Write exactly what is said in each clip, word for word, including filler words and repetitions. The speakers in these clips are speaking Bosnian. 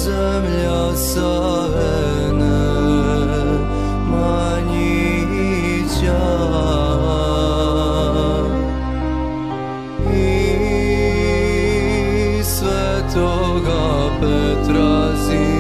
zemlja savene Manjića i Svetoga Petra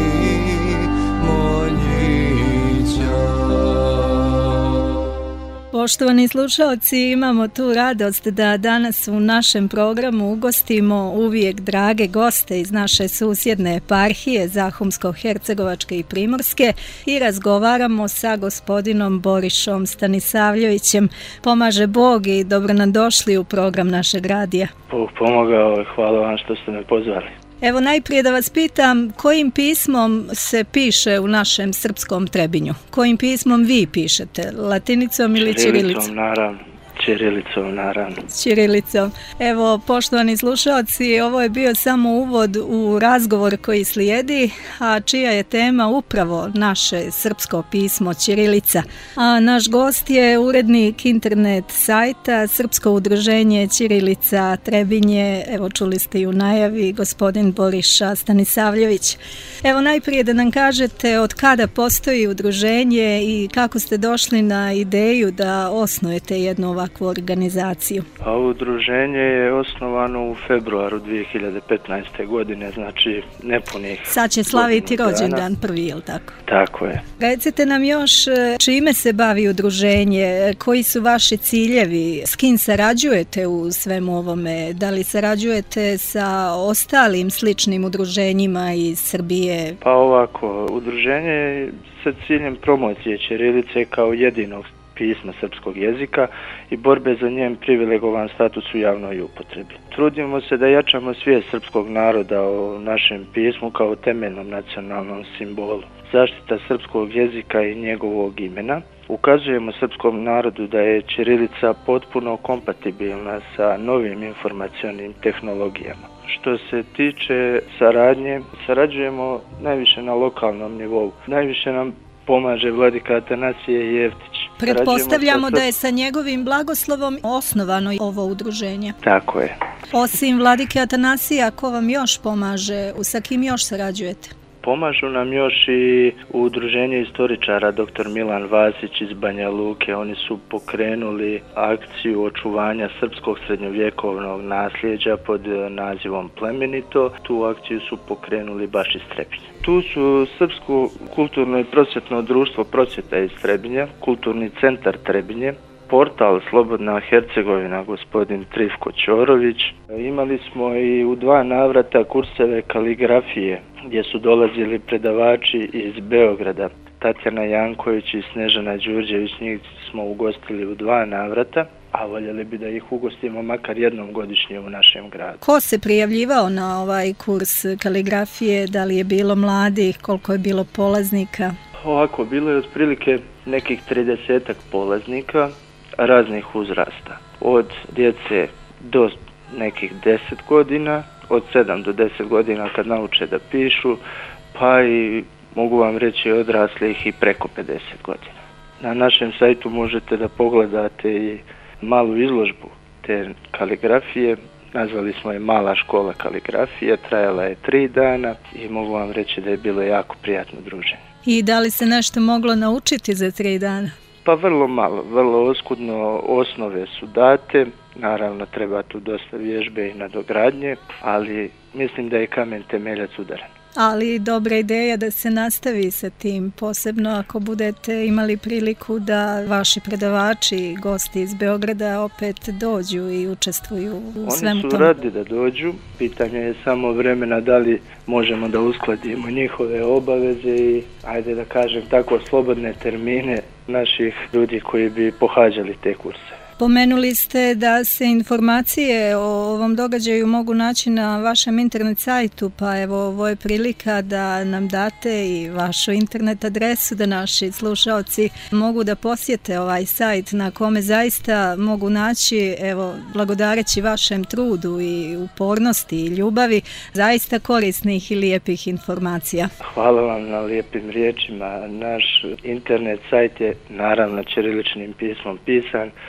Poštovani slušalci, imamo tu radost da danas u našem programu ugostimo uvijek drage goste iz naše susjedne eparhije Zahumsko-Hercegovačke i Primorske i razgovaramo sa gospodinom Borišom Stanisavljevićem. Pomaže Bog i dobro nam došli u program našeg radija. Bog pomogao i hvala vam što ste me pozvali. Evo najprije da vas pitam, kojim pismom se piše u našem srpskom Trebinju? Kojim pismom vi pišete? Latinicom ili ćirilicom? Ćirilicom, naravno. Ćirilicom, naravno. Ćirilicom. Evo, poštovani slušalci, ovo je bio samo uvod u razgovor koji slijedi, a čija je tema upravo naše srpsko pismo ćirilica. A naš gost je urednik internet sajta Srpsko udruženje Ćirilica Trebinje, evo čuli ste i u najavi, gospodin Boriša Stanisavljević. Evo najprije da nam kažete od kada postoji udruženje i kako ste došli na ideju da osnujete jednu ovakvu organizaciju. A udruženje je osnovano u februaru dvije hiljade petnaeste. godine, znači nepunih. Sad će slaviti rođendan prvi, je li tako? Tako je. Recite nam još čime se bavi udruženje, koji su vaši ciljevi, s kim sarađujete u svemu ovome, da li sarađujete sa ostalim sličnim udruženjima iz Srbije? Pa ovako, udruženje sa ciljem promocije ćirilice kao jedinog pisma srpskog jezika i borbe za njen privilegovan status u javnoj upotrebi. Trudimo se da jačamo svijest srpskog naroda o našem pismu kao temeljnom nacionalnom simbolu. Zaštita srpskog jezika i njegovog imena. Ukazujemo srpskom narodu da je ćirilica potpuno kompatibilna sa novim informacionim tehnologijama. Što se tiče saradnje, sarađujemo najviše na lokalnom nivou. Najviše nam pomaže vladika Atanasije Jeftić. Pretpostavljamo da je sa njegovim blagoslovom osnovano ovo udruženje. Tako je. Osim vladike Atanasija, ko vam još pomaže? Sa kim još sarađujete? Pomažu nam još i udruženje istoričara doktor Milan Vasić iz Banja Luke. Oni su pokrenuli akciju očuvanja srpskog srednjovjekovnog nasljeđa pod nazivom Plemenito. Tu akciju su pokrenuli baš iz Trebinja. Tu su Srpsko kulturno i prosvjetno društvo Prosvjeta iz Trebinja, Kulturni centar Trebinje, portal Slobodna Hercegovina gospodin Trifko Ćorović. Imali smo i u dva navrata kurseve kaligrafije gdje su dolazili predavači iz Beograda. Tatjana Janković i Snežana Đurđević, njih smo ugostili u dva navrata, a voljeli bi da ih ugostimo makar jednom godišnje u našem gradu. Ko se prijavljivao na ovaj kurs kaligrafije? Da li je bilo mladih? Koliko je bilo polaznika? Ovako, bilo je otprilike nekih tridesetak polaznika raznih uzrasta. Od djece do nekih deset godina, od sedam do deset godina kad nauče da pišu, pa i mogu vam reći odraslih i preko pedeset godina. Na našem sajtu možete da pogledate i malu izložbu te kaligrafije. Nazvali smo je Mala škola kaligrafije, trajala je tri dana i mogu vam reći da je bilo jako prijatno druženje. I da li se nešto moglo naučiti za tri dana? Pa vrlo malo, vrlo oskudno, osnove su date, naravno treba tu dosta vježbe i nadogradnje, ali mislim da je kamen temeljac udaren. Ali dobra ideja da se nastavi sa tim, posebno ako budete imali priliku da vaši predavači i gosti iz Beograda opet dođu i učestvuju u svemu tome. Oni su tomu. radi da dođu, pitanje je samo vremena da li možemo da uskladimo njihove obaveze i, ajde da kažem tako, slobodne termine naših ljudi koji bi pohađali te kurse. Pomenuli ste da se informacije o ovom događaju mogu naći na vašem internet sajtu, pa evo ovo je prilika da nam date i vašu internet adresu da naši slušaoci mogu da posjete ovaj sajt na kome zaista mogu naći, evo, blagodareći vašem trudu i upornosti i ljubavi, zaista korisnih i lijepih informacija. Hvala vam na lijepim riječima. Naš internet sajt je naravno ćiriličnim pismom pisan i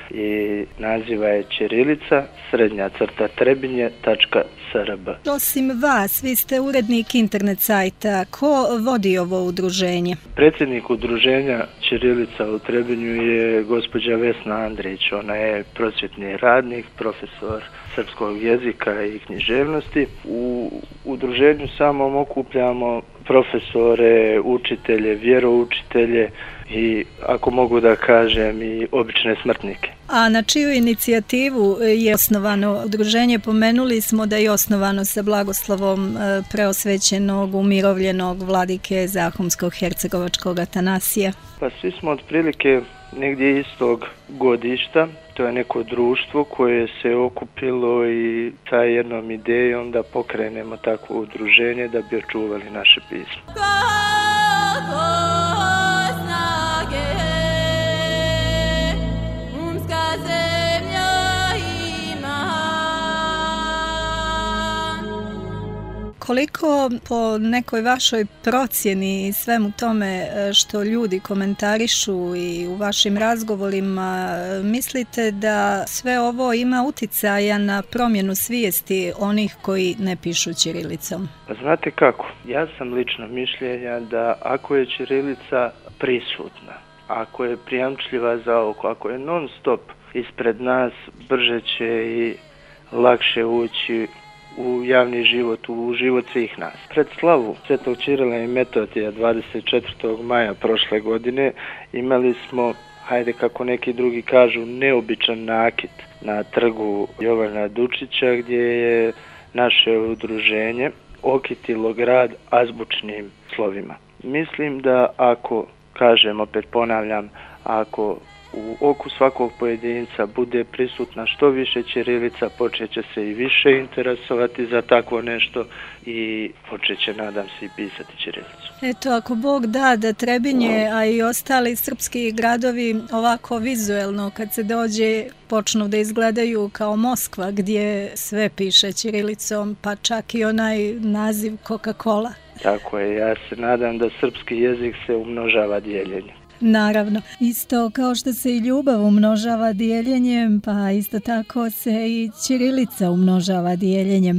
i naziva je ćirilica srednja crta trebinje tačka srb. Osim vas, vi ste urednik internet sajta. Ko vodi ovo udruženje? Predsjednik udruženja Ćirilica u Trebinju je gospođa Vesna Andrić. Ona je prosvjetni radnik, profesor srpskog jezika i književnosti. U udruženju samom okupljamo profesore, učitelje, vjeroučitelje i, ako mogu da kažem, i obične smrtnike. A na čiju inicijativu je osnovano udruženje? Pomenuli smo da je osnovano sa blagoslovom preosvećenog, umirovljenog vladike Zahumsko-hercegovačkog Atanasija. Pa svi smo otprilike negdje istog godišta. To je neko društvo koje se okupilo i sa jednom idejom da pokrenemo takvo udruženje da bi očuvali naše pismo. Koliko po nekoj vašoj procjeni i svemu tome što ljudi komentarišu i u vašim razgovorima, mislite da sve ovo ima uticaja na promjenu svijesti onih koji ne pišu ćirilicom? Pa znate kako, ja sam lično mišljenja da ako je ćirilica prisutna, ako je prijamčljiva za oko, ako je non stop ispred nas, brže će i lakše ući u javni život, u život svih nas. Pred slavu Svetog Ćirila i Metodija dvadeset četvrtog maja prošle godine imali smo, hajde kako neki drugi kažu, neobičan nakit na trgu Jovana Dučića, gdje je naše udruženje okitilo grad azbučnim slovima. Mislim da ako, kažem, opet ponavljam, ako u oku svakog pojedinca bude prisutna što više ćirilica, počet će se i više interesovati za takvo nešto i počet će, nadam se, i pisati ćirilicu. Eto, ako Bog da, da Trebinje, a i ostali srpski gradovi ovako vizuelno kad se dođe počnu da izgledaju kao Moskva, gdje sve piše ćirilicom, pa čak i onaj naziv Coca-Cola. Tako je, ja se nadam da srpski jezik se umnožava dijeljenjem. Naravno, isto kao što se i ljubav umnožava dijeljenjem, pa isto tako se i ćirilica umnožava dijeljenjem.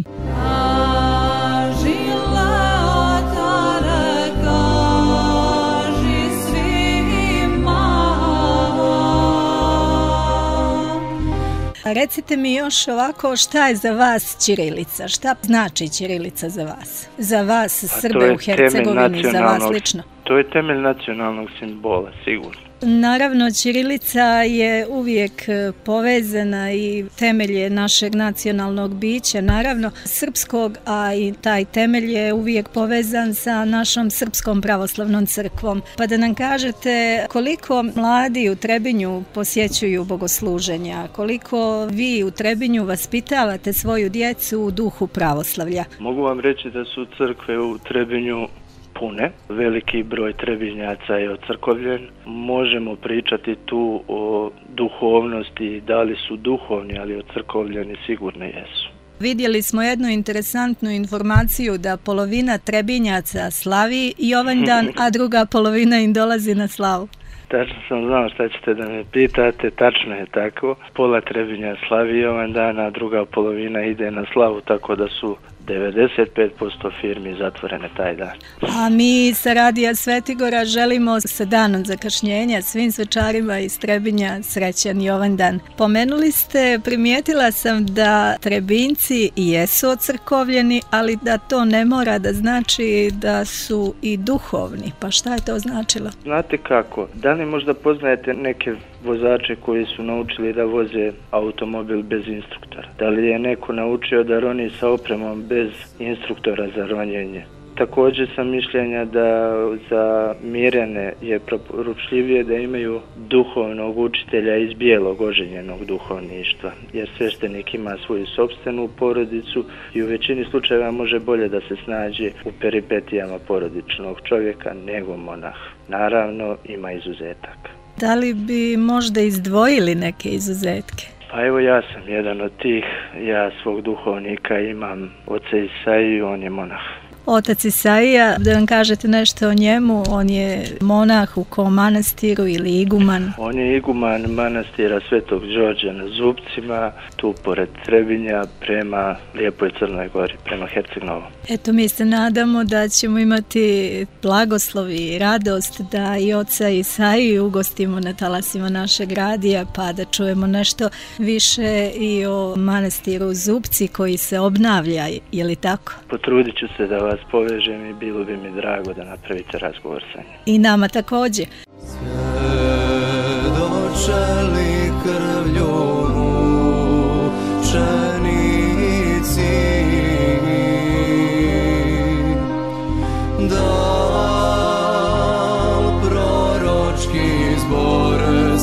Recite mi još ovako, šta je za vas ćirilica? Šta znači ćirilica za vas? Za vas, Srbe u Hercegovini, za vas lično? To je temelj nacionalnog simbola, sigurno. Naravno, ćirilica je uvijek povezana i temelje našeg nacionalnog bića, naravno srpskog, a i taj temelj je uvijek povezan sa našom Srpskom pravoslavnom crkvom. Pa da nam kažete koliko mladi u Trebinju posjećuju bogosluženja, koliko vi u Trebinju vaspitavate svoju djecu u duhu pravoslavlja? Mogu vam reći da su crkve u Trebinju pune, veliki broj Trebinjaca je ocrkovljen. Možemo pričati tu o duhovnosti, da li su duhovni, ali ocrkovljeni sigurno jesu. Vidjeli smo jednu interesantnu informaciju da polovina Trebinjaca slavi Jovandan, a druga polovina im dolazi na slavu. Tačno sam znao šta ćete da me pitate, tačno je tako. Pola Trebinja slavi Jovandan, a druga polovina ide na slavu, tako da su devedeset pet posto firmi zatvorene taj dan. A mi sa Radija Svetigora želimo sa danom zakašnjenja svim svečarima iz Trebinja srećan Jovandan. Pomenuli ste, primijetila sam da Trebinjci jesu ocrkovljeni, ali da to ne mora da znači da su i duhovni. Pa šta je to značilo? Znate kako, da li možda poznajete neke vozače koji su naučili da voze automobil bez instruktora? Da li je neko naučio da roni sa opremom bez instruktora za ronjenje? Također sam mišljenja da za mirjane je preporučljivije da imaju duhovnog učitelja iz bijelog oženjenog duhovništva, jer sveštenik ima svoju sopstvenu porodicu i u većini slučajeva može bolje da se snađe u peripetijama porodičnog čovjeka nego monah. Naravno, ima izuzetaka. Da li bi možda izdvojili neke izuzetke? Pa evo, ja sam jedan od tih. Ja svog duhovnika imam, oca Isaiju, on je monah. Otac Isaija, da vam kažete nešto o njemu, on je monah u kom manastiru ili iguman? On je iguman manastira Svetog Đorđa na Zupcima, tu pored Trebinja, prema Lijepoj Crnoj Gori, prema Herceg-Novom. Eto, mi se nadamo da ćemo imati blagoslov i radost da i oca Isaiju ugostimo na talasima našeg radija, pa da čujemo nešto više i o manastiru Zupci koji se obnavlja, je li tako? Potrudit ću se da vas povežem i bilo bi mi drago da napravite razgovor sa njim. I nama također. Svjedočeli krvlju mučenici, da proročki zbore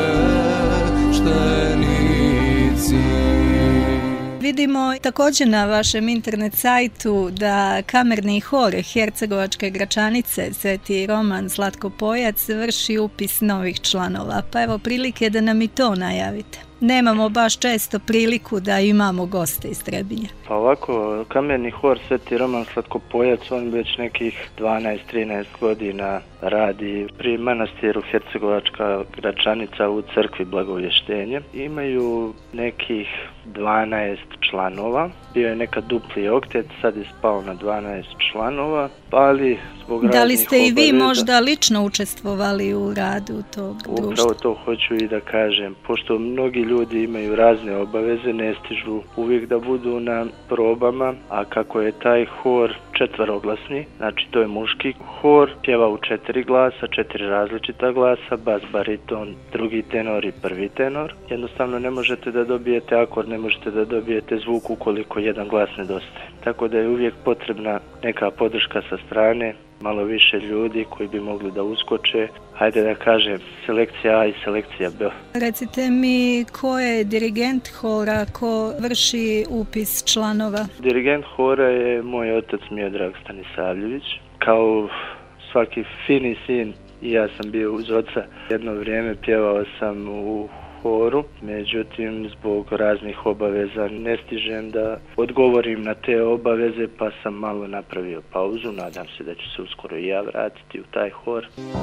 sveštenici. Vidimo također na vašem internet sajtu da kamerni hor Hercegovačke Gračanice Sveti Roman Zlatko Pojac vrši upis novih članova, pa evo prilike da nam i to najavite. Nemamo baš često priliku da imamo goste iz Trebinja. Pa ovako, kamerni hor Sveti Roman Zlatko Pojac, on već nekih dvanaest trinaest godina radi pri manastiru Hercegovačka Gračanica u crkvi Blagovještenje. Imaju nekih dvanaest članova, bio je nekad dupli oktet, sad je spao na dvanaest članova, ali zbog raznih obaveza... Da li ste i vi možda lično učestvovali u radu tog društva? Upravo to hoću i da kažem, pošto mnogi ljudi imaju razne obaveze, ne stižu uvijek da budu na probama, a kako je taj hor četveroglasni, znači to je muški hor, pjeva u četiri glasa, četiri različita glasa, bas, bariton, drugi tenor i prvi tenor. Jednostavno ne možete da dobijete akord, ne možete da dobijete zvuk ukoliko jedan glas nedostaje. Tako da je uvijek potrebna neka podrška sa strane, malo više ljudi koji bi mogli da uskoče. Hajde da kažem, selekcija A i selekcija B. Recite mi, ko je dirigent hora, ko vrši upis članova? Dirigent hora je moj otac Miodrag Stanisavljević. Kao svaki fini sin, i ja sam bio uz oca. Jedno vrijeme pjevao sam u horu, međutim zbog raznih obaveza ne stižem da odgovorim na te obaveze, pa sam malo napravio pauzu. Nadam se da ću se uskoro i ja vratiti u taj hor.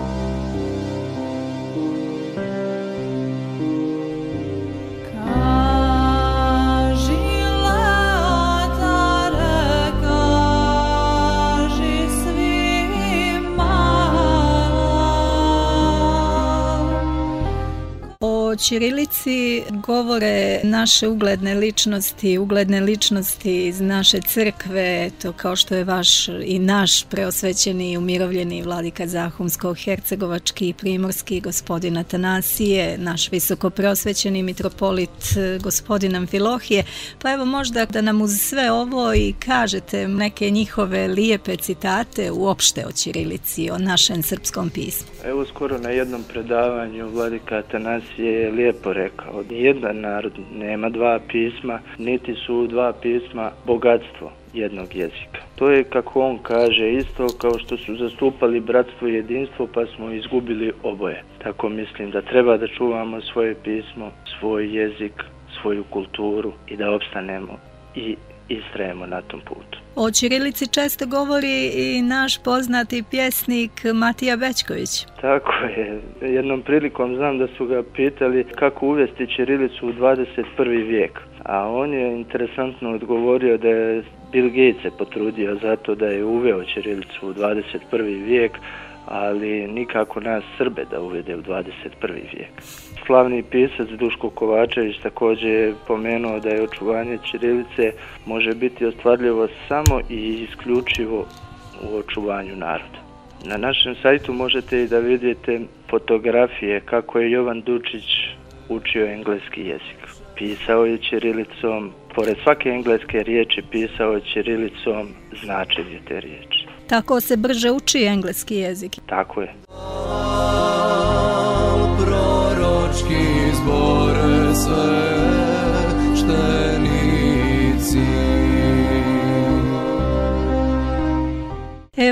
O ćirilici govore naše ugledne ličnosti, ugledne ličnosti iz naše crkve, to kao što je vaš i naš preosvećeni i umirovljeni vladika Zahumsko-hercegovački i primorski gospodin Atanasije, naš visoko preosvećeni mitropolit gospodin Amfilohije. Pa evo možda da nam uz sve ovo i kažete neke njihove lijepe citate uopšte o ćirilici, o našem srpskom pismu. Evo skoro na jednom predavanju vladika Atanasije je lijepo rekao, nijedan narod nema dva pisma, niti su dva pisma bogatstvo jednog jezika. To je, kako on kaže, isto kao što su zastupali bratstvo i jedinstvo, pa smo izgubili oboje. Tako mislim da treba da čuvamo svoje pismo, svoj jezik, svoju kulturu i da opstanemo i istrajemo na tom putu. O ćirilici često govori i naš poznati pjesnik Matija Bećković. Tako je. Jednom prilikom znam da su ga pitali kako uvesti ćirilicu u dvadeset prvi vijek. A on je interesantno odgovorio da je Bill Gates se potrudio zato da je uveo ćirilicu u dvadeset prvi vijek, ali nikako nas Srbe da uvede u dvadeset prvi vijek. Slavni pisac Duško Kovačević također je pomenuo da je očuvanje ćirilice može biti ostvarljivo samo i isključivo u očuvanju naroda. Na našem sajtu možete i da vidite fotografije kako je Jovan Dučić učio engleski jezik. Pisao je ćirilicom, pored svake engleske riječi pisao je ćirilicom značenje te riječi. Tako se brže uči engleski jezik. Tako je. Proročki zbore sveštenici. Evo,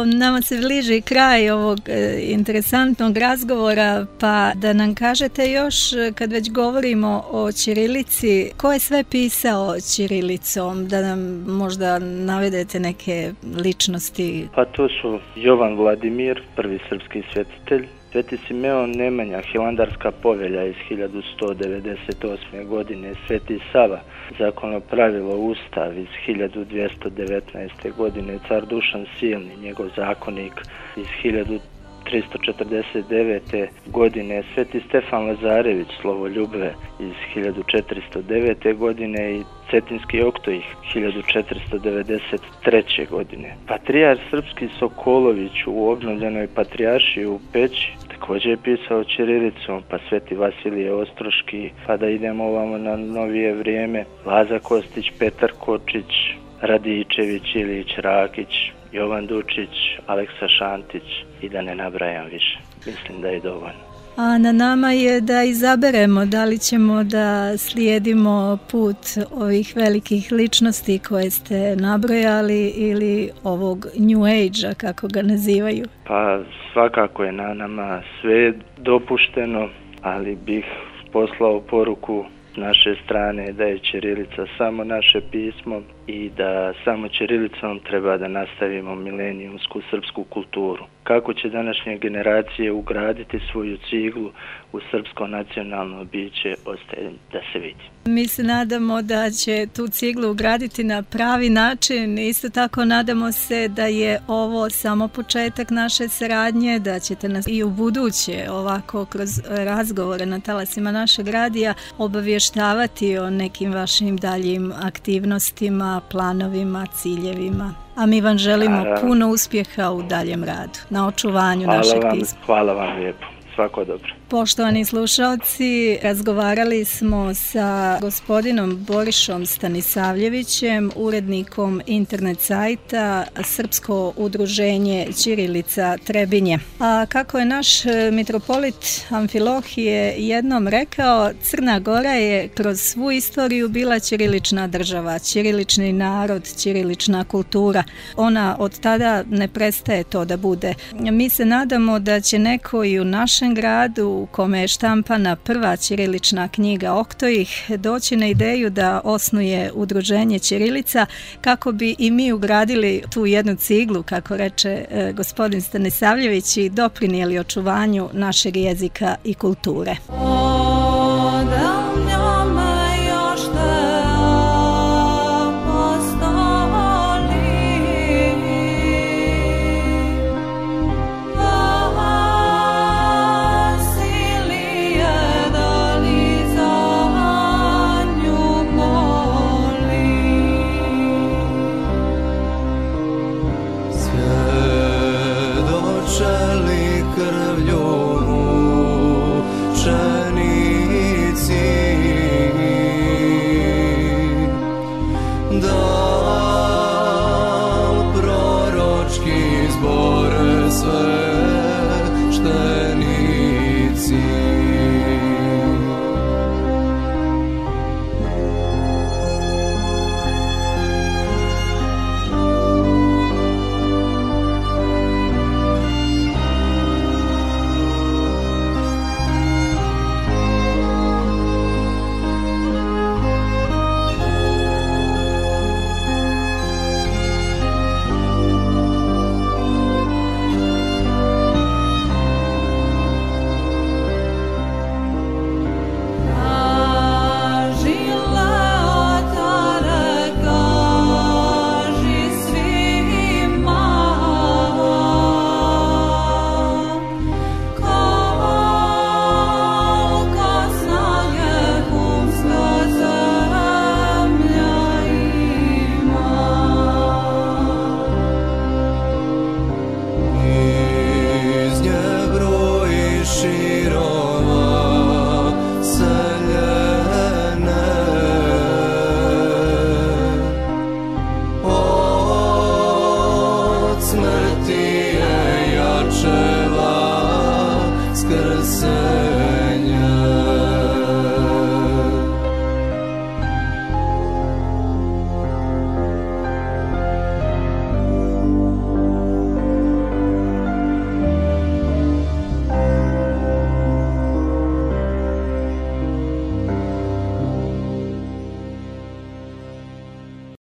nama se bliži kraj ovog e, interesantnog razgovora, pa da nam kažete još, kad već govorimo o ćirilici, ko je sve pisao ćirilicom, da nam možda navedete neke ličnosti? Pa to su Jovan Vladimir, prvi srpski svetitelj, Sveti Simeon Nemanja, Hilandarska povelja iz hiljadu sto devedeset osme. godine, Sveti Sava, zakonopravilo Ustav iz hiljadu dvjesto devetnaeste. godine, car Dušan Silni, njegov zakonik iz hiljadu tristo četrdeset devete. godine, Sveti Stefan Lazarević, Slovoljubve iz hiljadu četiristo devete. godine i Cetinski Oktojih hiljadu četiristo devedeset treće. godine. Patrijar srpski Sokolović u obnovljenoj patrijaršiji u Peći također je pisao ćirilicom, pa Sveti Vasilije Ostroški, pa da idemo ovamo na novije vrijeme, Laza Kostić, Petar Kočić, Radičević, Ilić Rakić, Jovan Dučić, Aleksa Šantić i da ne nabrajam više. Mislim da je dovoljno. A na nama je da izaberemo da li ćemo da slijedimo put ovih velikih ličnosti koje ste nabrojali ili ovog New Age-a, kako ga nazivaju. Pa svakako je na nama sve dopušteno, ali bih poslao poruku s naše strane da je ćirilica samo naše pismo i da samo ćirilicom treba da nastavimo milenijumsku srpsku kulturu. Kako će današnje generacije ugraditi svoju ciglu u srpsko nacionalno biće, ostaje da se vidi. Mi se nadamo da će tu ciglu ugraditi na pravi način. Isto tako nadamo se da je ovo samo početak naše saradnje, da ćete nas i u buduće ovako kroz razgovore na talasima našeg radija obavještavati o nekim vašim daljim aktivnostima, planovima, ciljevima. A mi vam želimo Naravno. puno uspjeha u daljem radu, na očuvanju hvala našeg vam, pisma. Hvala vam lijepo. Svako dobro. Poštovani slušalci, razgovarali smo sa gospodinom Borišom Stanisavljevićem, urednikom internet sajta Srpsko udruženje Ćirilica Trebinje. A kako je naš mitropolit Amfilohije jednom rekao, Crna Gora je kroz svu istoriju bila ćirilična država, ćirilični narod, ćirilična kultura. Ona od tada ne prestaje to da bude. Mi se nadamo da će neko i u našem gradu u kome je štampana prva ćirilična knjiga Oktojih doći na ideju da osnuje udruženje Ćirilica kako bi i mi ugradili tu jednu ciglu, kako reče e, gospodin Stanisavljević, i doprinijeli očuvanju našeg jezika i kulture.